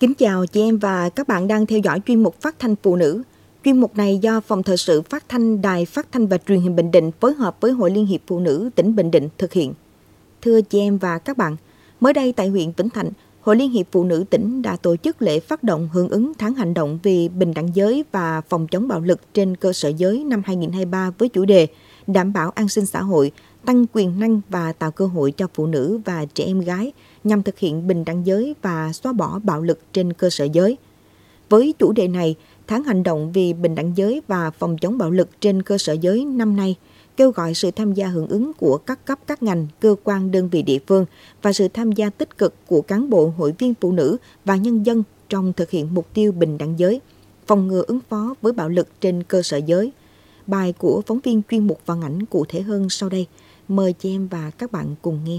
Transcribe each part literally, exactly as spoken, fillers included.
Kính chào chị em và các bạn đang theo dõi chuyên mục Phát thanh Phụ nữ. Chuyên mục này do Phòng Thời sự Phát thanh Đài Phát thanh và Truyền hình Bình Định phối hợp với Hội Liên hiệp Phụ nữ tỉnh Bình Định thực hiện. Thưa chị em và các bạn, mới đây tại huyện Vĩnh Thạnh, Hội Liên hiệp Phụ nữ tỉnh đã tổ chức lễ phát động hưởng ứng tháng hành động vì bình đẳng giới và phòng chống bạo lực trên cơ sở giới năm hai không hai ba với chủ đề đảm bảo an sinh xã hội, tăng quyền năng và tạo cơ hội cho phụ nữ và trẻ em gái nhằm thực hiện bình đẳng giới và xóa bỏ bạo lực trên cơ sở giới. Với chủ đề này, tháng hành động vì bình đẳng giới và phòng chống bạo lực trên cơ sở giới năm nay kêu gọi sự tham gia hưởng ứng của các cấp các ngành, cơ quan, đơn vị địa phương và sự tham gia tích cực của cán bộ, hội viên phụ nữ và nhân dân trong thực hiện mục tiêu bình đẳng giới, phòng ngừa ứng phó với bạo lực trên cơ sở giới. Bài của phóng viên chuyên mục phản ảnh cụ thể hơn sau đây. Mời chị em và các bạn cùng nghe.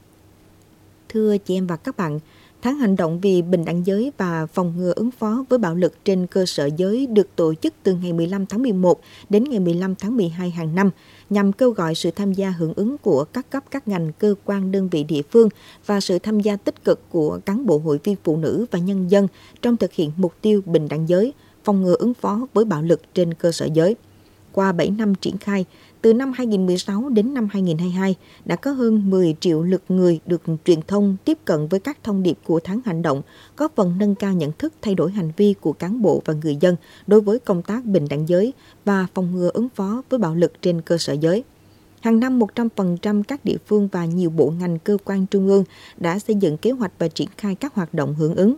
Thưa chị em và các bạn, tháng hành động vì bình đẳng giới và phòng ngừa ứng phó với bạo lực trên cơ sở giới được tổ chức từ ngày mười lăm tháng mười một đến ngày mười lăm tháng mười hai hàng năm nhằm kêu gọi sự tham gia hưởng ứng của các cấp các ngành, cơ quan, đơn vị địa phương và sự tham gia tích cực của cán bộ, hội viên phụ nữ và nhân dân trong thực hiện mục tiêu bình đẳng giới, phòng ngừa ứng phó với bạo lực trên cơ sở giới. Qua bảy năm triển khai, từ năm hai không một sáu đến năm hai không hai hai, đã có hơn mười triệu lượt người được truyền thông tiếp cận với các thông điệp của tháng hành động, góp phần nâng cao nhận thức, thay đổi hành vi của cán bộ và người dân đối với công tác bình đẳng giới và phòng ngừa ứng phó với bạo lực trên cơ sở giới. Hàng năm, một trăm phần trăm các địa phương và nhiều bộ ngành, cơ quan trung ương đã xây dựng kế hoạch và triển khai các hoạt động hưởng ứng.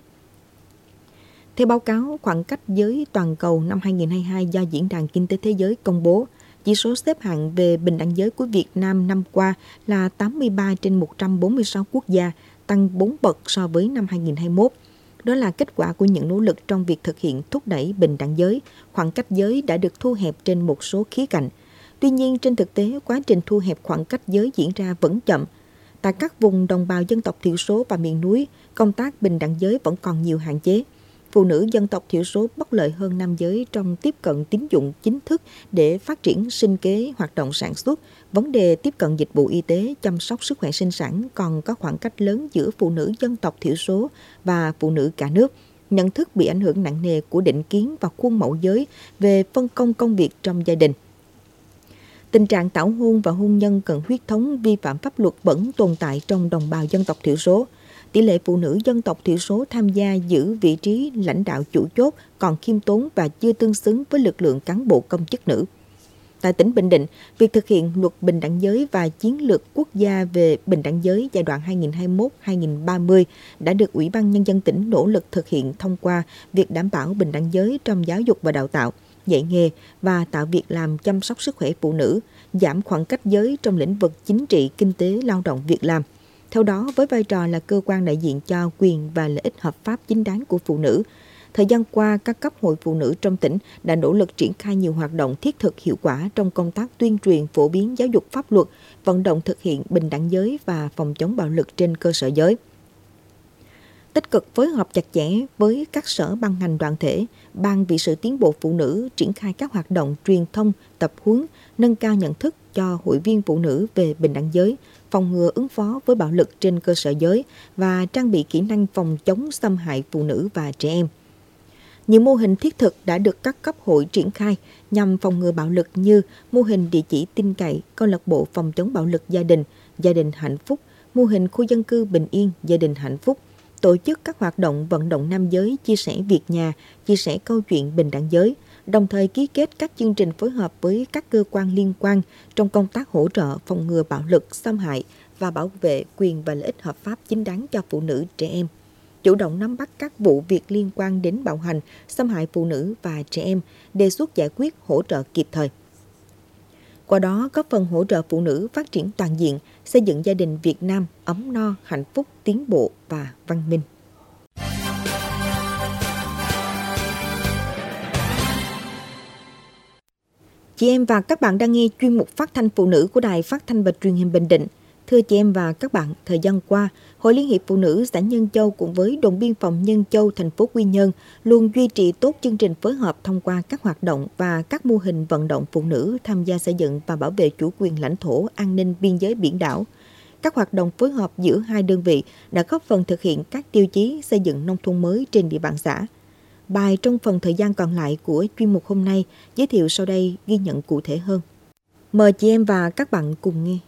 Theo báo cáo khoảng cách giới toàn cầu năm hai không hai hai do Diễn đàn Kinh tế Thế giới công bố, chỉ số xếp hạng về bình đẳng giới của Việt Nam năm qua là tám mươi ba trên một trăm bốn mươi sáu quốc gia, tăng bốn bậc so với năm hai không hai mốt. Đó là kết quả của những nỗ lực trong việc thực hiện thúc đẩy bình đẳng giới. Khoảng cách giới đã được thu hẹp trên một số khía cạnh. Tuy nhiên, trên thực tế, quá trình thu hẹp khoảng cách giới diễn ra vẫn chậm. Tại các vùng đồng bào dân tộc thiểu số và miền núi, công tác bình đẳng giới vẫn còn nhiều hạn chế. Phụ nữ dân tộc thiểu số bất lợi hơn nam giới trong tiếp cận tín dụng chính thức để phát triển sinh kế, hoạt động sản xuất. Vấn đề tiếp cận dịch vụ y tế, chăm sóc sức khỏe sinh sản còn có khoảng cách lớn giữa phụ nữ dân tộc thiểu số và phụ nữ cả nước. Nhận thức bị ảnh hưởng nặng nề của định kiến và khuôn mẫu giới về phân công công việc trong gia đình. Tình trạng tảo hôn và hôn nhân cận huyết thống vi phạm pháp luật vẫn tồn tại trong đồng bào dân tộc thiểu số. Tỷ lệ phụ nữ dân tộc thiểu số tham gia giữ vị trí lãnh đạo chủ chốt còn khiêm tốn và chưa tương xứng với lực lượng cán bộ công chức nữ. Tại tỉnh Bình Định, việc thực hiện luật bình đẳng giới và chiến lược quốc gia về bình đẳng giới giai đoạn hai nghìn không trăm hai mươi mốt đến hai nghìn không trăm ba mươi đã được Ủy ban Nhân dân tỉnh nỗ lực thực hiện thông qua việc đảm bảo bình đẳng giới trong giáo dục và đào tạo, dạy nghề và tạo việc làm chăm sóc sức khỏe phụ nữ, giảm khoảng cách giới trong lĩnh vực chính trị, kinh tế, lao động, việc làm. Theo đó, với vai trò là cơ quan đại diện cho quyền và lợi ích hợp pháp chính đáng của phụ nữ, thời gian qua, các cấp hội phụ nữ trong tỉnh đã nỗ lực triển khai nhiều hoạt động thiết thực hiệu quả trong công tác tuyên truyền, phổ biến giáo dục pháp luật, vận động thực hiện bình đẳng giới và phòng chống bạo lực trên cơ sở giới. Tích cực phối hợp chặt chẽ với các sở ban ngành đoàn thể, Ban vì sự tiến bộ phụ nữ triển khai các hoạt động truyền thông, tập huấn, nâng cao nhận thức cho hội viên phụ nữ về bình đẳng giới, phòng ngừa ứng phó với bạo lực trên cơ sở giới và trang bị kỹ năng phòng chống xâm hại phụ nữ và trẻ em. Nhiều mô hình thiết thực đã được các cấp hội triển khai nhằm phòng ngừa bạo lực như mô hình địa chỉ tin cậy, câu lạc bộ phòng chống bạo lực gia đình, gia đình hạnh phúc, mô hình khu dân cư bình yên, gia đình hạnh phúc, tổ chức các hoạt động vận động nam giới chia sẻ việc nhà, chia sẻ câu chuyện bình đẳng giới, đồng thời ký kết các chương trình phối hợp với các cơ quan liên quan trong công tác hỗ trợ phòng ngừa bạo lực, xâm hại và bảo vệ quyền và lợi ích hợp pháp chính đáng cho phụ nữ, trẻ em. Chủ động nắm bắt các vụ việc liên quan đến bạo hành, xâm hại phụ nữ và trẻ em, đề xuất giải quyết hỗ trợ kịp thời. Qua đó, góp phần hỗ trợ phụ nữ phát triển toàn diện, xây dựng gia đình Việt Nam ấm no, hạnh phúc, tiến bộ và văn minh. Chị em và các bạn đang nghe chuyên mục Phát thanh Phụ nữ của Đài Phát thanh và Truyền hình Bình Định. Thưa chị em và các bạn, thời gian qua, Hội Liên hiệp Phụ nữ xã Nhân Châu cùng với đồn biên phòng Nhân Châu, thành phố Quy Nhơn luôn duy trì tốt chương trình phối hợp thông qua các hoạt động và các mô hình vận động phụ nữ tham gia xây dựng và bảo vệ chủ quyền lãnh thổ, an ninh biên giới biển đảo. Các hoạt động phối hợp giữa hai đơn vị đã góp phần thực hiện các tiêu chí xây dựng nông thôn mới trên địa bàn xã. Bài trong phần thời gian còn lại của chuyên mục hôm nay giới thiệu sau đây ghi nhận cụ thể hơn. Mời chị em và các bạn cùng nghe.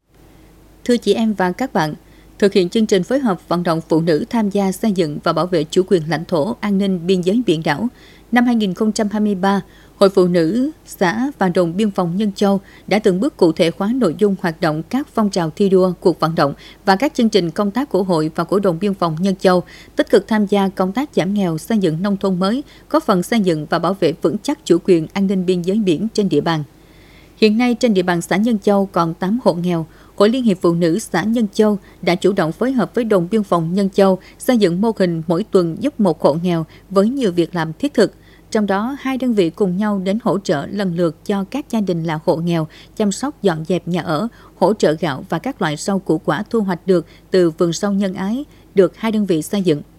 Thưa chị em và các bạn, thực hiện chương trình phối hợp vận động phụ nữ tham gia xây dựng và bảo vệ chủ quyền lãnh thổ, an ninh biên giới biển đảo, năm hai nghìn không trăm hai mươi ba, Hội Phụ nữ xã và đồn biên phòng Nhân Châu đã từng bước cụ thể hóa nội dung hoạt động các phong trào thi đua, cuộc vận động và các chương trình công tác của hội và của đồn biên phòng Nhân Châu, tích cực tham gia công tác giảm nghèo, xây dựng nông thôn mới, góp phần xây dựng và bảo vệ vững chắc chủ quyền an ninh biên giới biển trên địa bàn. Hiện nay trên địa bàn xã Nhân Châu còn tám hộ nghèo. Hội Liên hiệp Phụ nữ xã Nhân Châu đã chủ động phối hợp với đồn biên phòng Nhân Châu xây dựng mô hình mỗi tuần giúp một hộ nghèo với nhiều việc làm thiết thực. Trong đó, hai đơn vị cùng nhau đến hỗ trợ lần lượt cho các gia đình là hộ nghèo, chăm sóc dọn dẹp nhà ở, hỗ trợ gạo và các loại rau củ quả thu hoạch được từ vườn rau nhân ái được hai đơn vị xây dựng.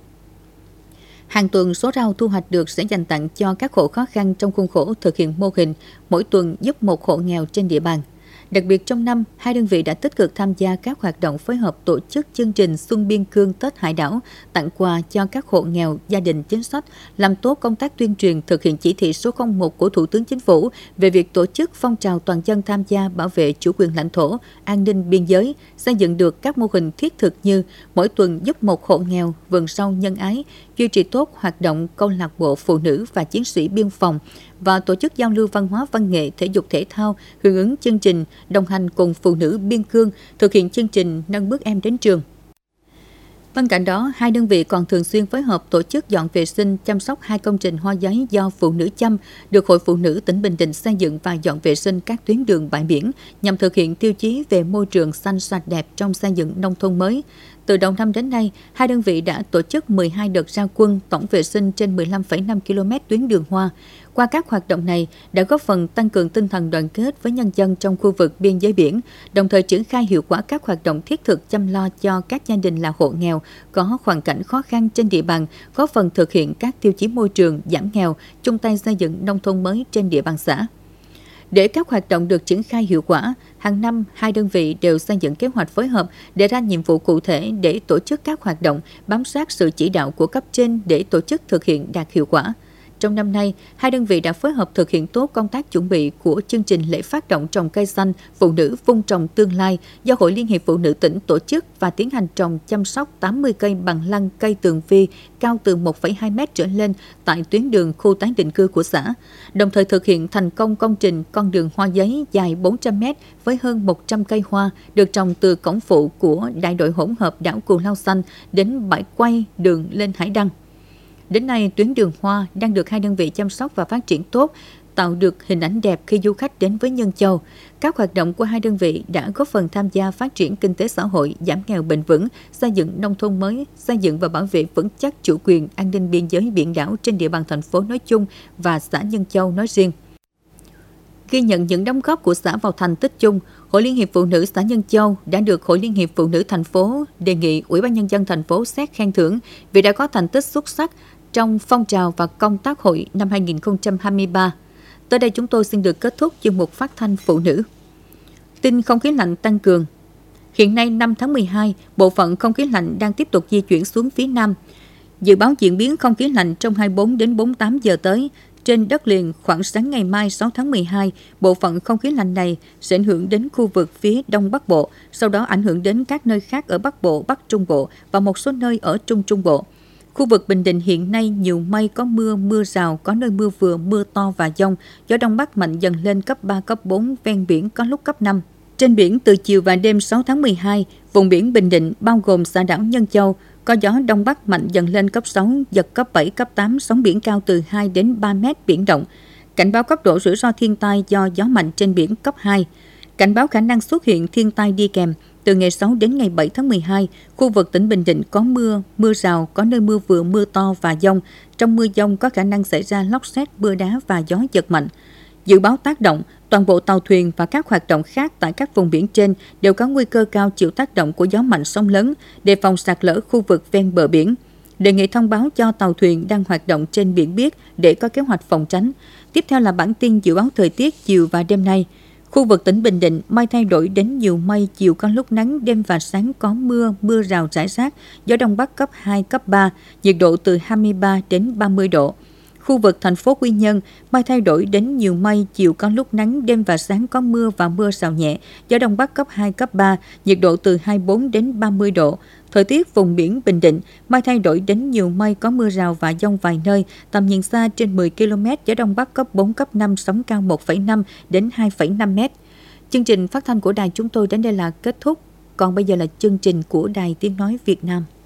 Hàng tuần số rau thu hoạch được sẽ dành tặng cho các hộ khó khăn trong khuôn khổ thực hiện mô hình mỗi tuần giúp một hộ nghèo trên địa bàn. Đặc biệt trong năm, hai đơn vị đã tích cực tham gia các hoạt động phối hợp tổ chức chương trình Xuân Biên Cương Tết Hải đảo, tặng quà cho các hộ nghèo, gia đình chính sách, làm tốt công tác tuyên truyền thực hiện chỉ thị số không một của Thủ tướng Chính phủ về việc tổ chức phong trào toàn dân tham gia bảo vệ chủ quyền lãnh thổ, an ninh biên giới, xây dựng được các mô hình thiết thực như mỗi tuần giúp một hộ nghèo, vườn rau nhân ái, duy trì tốt hoạt động câu lạc bộ phụ nữ và chiến sĩ biên phòng, và tổ chức giao lưu văn hóa văn nghệ thể dục thể thao hưởng ứng chương trình đồng hành cùng phụ nữ biên cương thực hiện chương trình nâng bước em đến trường. Bên cạnh đó, hai đơn vị còn thường xuyên phối hợp tổ chức dọn vệ sinh, chăm sóc hai công trình hoa giấy do phụ nữ chăm được Hội Phụ nữ tỉnh Bình Định xây dựng và dọn vệ sinh các tuyến đường bãi biển nhằm thực hiện tiêu chí về môi trường xanh sạch đẹp trong xây dựng nông thôn mới. Từ đầu năm đến nay, hai đơn vị đã tổ chức mười hai đợt ra quân tổng vệ sinh trên mười lăm phẩy năm ki lô mét tuyến đường hoa. Qua các hoạt động này đã góp phần tăng cường tinh thần đoàn kết với nhân dân trong khu vực biên giới biển, đồng thời triển khai hiệu quả các hoạt động thiết thực chăm lo cho các gia đình là hộ nghèo có hoàn cảnh khó khăn trên địa bàn, góp phần thực hiện các tiêu chí môi trường, giảm nghèo, chung tay xây dựng nông thôn mới trên địa bàn xã. Để các hoạt động được triển khai hiệu quả, hàng năm hai đơn vị đều xây dựng kế hoạch phối hợp đề ra nhiệm vụ cụ thể để tổ chức các hoạt động, bám sát sự chỉ đạo của cấp trên để tổ chức thực hiện đạt hiệu quả. Trong năm nay, hai đơn vị đã phối hợp thực hiện tốt công tác chuẩn bị của chương trình lễ phát động trồng cây xanh phụ nữ vun trồng tương lai do Hội Liên hiệp Phụ nữ tỉnh tổ chức và tiến hành trồng chăm sóc tám mươi cây bằng lăng cây tường vi cao từ một phẩy hai mét trở lên tại tuyến đường khu tái định cư của xã, đồng thời thực hiện thành công công trình con đường hoa giấy dài bốn trăm mét với hơn một trăm cây hoa được trồng từ cổng phụ của đại đội hỗn hợp đảo Cù Lao Xanh đến bãi quay đường lên Hải Đăng. Đến nay, tuyến đường hoa đang được hai đơn vị chăm sóc và phát triển tốt, tạo được hình ảnh đẹp khi du khách đến với Nhân Châu. Các hoạt động của hai đơn vị đã góp phần tham gia phát triển kinh tế xã hội, giảm nghèo bền vững, xây dựng nông thôn mới, xây dựng và bảo vệ vững chắc chủ quyền an ninh biên giới biển đảo trên địa bàn thành phố nói chung và xã Nhân Châu nói riêng. Ghi nhận những đóng góp của xã vào thành tích chung, Hội Liên hiệp Phụ nữ xã Nhân Châu đã được Hội Liên hiệp Phụ nữ thành phố đề nghị Ủy ban Nhân dân thành phố xét khen thưởng vì đã có thành tích xuất sắc trong phong trào và công tác hội năm hai nghìn không trăm hai mươi ba. Tới đây chúng tôi xin được kết thúc chuyên mục phát thanh phụ nữ. Tin không khí lạnh tăng cường. Hiện nay năm tháng mười hai, bộ phận không khí lạnh đang tiếp tục di chuyển xuống phía Nam. Dự báo diễn biến không khí lạnh trong hai mươi bốn đến bốn mươi tám giờ tới, trên đất liền khoảng sáng ngày mai sáu tháng mười hai, bộ phận không khí lạnh này sẽ ảnh hưởng đến khu vực phía Đông Bắc Bộ, sau đó ảnh hưởng đến các nơi khác ở Bắc Bộ, Bắc Trung Bộ và một số nơi ở Trung Trung Bộ. Khu vực Bình Định hiện nay nhiều mây, có mưa, mưa rào, có nơi mưa vừa, mưa to và dông, gió Đông Bắc mạnh dần lên cấp ba, cấp bốn, ven biển có lúc cấp năm. Trên biển từ chiều và đêm sáu tháng mười hai, vùng biển Bình Định bao gồm xã đảo Nhân Châu, có gió Đông Bắc mạnh dần lên cấp sáu, giật cấp bảy, cấp tám, sóng biển cao từ hai đến ba mét biển động. Cảnh báo cấp độ rủi ro thiên tai do gió mạnh trên biển cấp hai. Cảnh báo khả năng xuất hiện thiên tai đi kèm. Từ ngày sáu đến ngày bảy tháng mười hai, khu vực tỉnh Bình Định có mưa, mưa rào, có nơi mưa vừa, mưa to và dông. Trong mưa dông có khả năng xảy ra lốc sét, mưa đá và gió giật mạnh. Dự báo tác động, toàn bộ tàu thuyền và các hoạt động khác tại các vùng biển trên đều có nguy cơ cao chịu tác động của gió mạnh sóng lớn, đề phòng sạt lở khu vực ven bờ biển. Đề nghị thông báo cho tàu thuyền đang hoạt động trên biển biết để có kế hoạch phòng tránh. Tiếp theo là bản tin dự báo thời tiết chiều và đêm nay. Khu vực tỉnh Bình Định, mây thay đổi đến nhiều mây, chiều có lúc nắng, đêm và sáng có mưa, mưa rào rải rác, gió Đông Bắc cấp hai, cấp ba, nhiệt độ từ hai mươi ba đến ba mươi độ. Khu vực thành phố Quy Nhơn, mây thay đổi đến nhiều mây, chiều có lúc nắng, đêm và sáng có mưa và mưa rào nhẹ, gió Đông Bắc cấp hai, cấp ba, nhiệt độ từ hai mươi bốn đến ba mươi độ. Thời tiết vùng biển Bình Định, mây thay đổi đến nhiều mây, có mưa rào và dông vài nơi, tầm nhìn xa trên mười ki lô mét, gió Đông Bắc cấp bốn, cấp năm, sóng cao một phẩy năm đến hai phẩy năm mét. Chương trình phát thanh của đài chúng tôi đến đây là kết thúc. Còn bây giờ là chương trình của Đài Tiếng Nói Việt Nam.